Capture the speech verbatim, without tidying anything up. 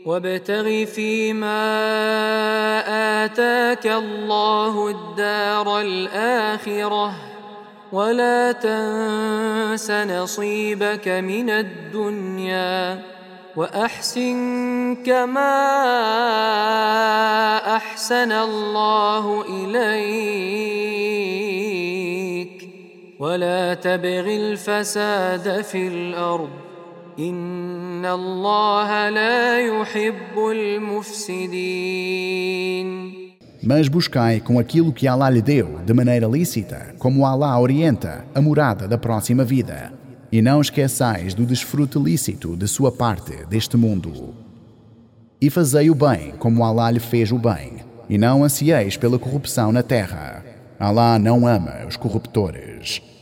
وابتغ فيما آتاك الله الدار الآخرة ولا تنس نصيبك من الدنيا وأحسن كما أحسن الله إليك ولا تبغ الفساد في الأرض إن الله لا يحب المفسدين. Mas buscai com aquilo que Allah lhe deu, de maneira lícita, como Allah orienta, a morada da próxima vida. E não esqueçais do desfrute lícito de sua parte deste mundo. E fazei o bem, como Allah lhe fez o bem, e não ansieis pela corrupção na terra. Allah não ama os corruptores.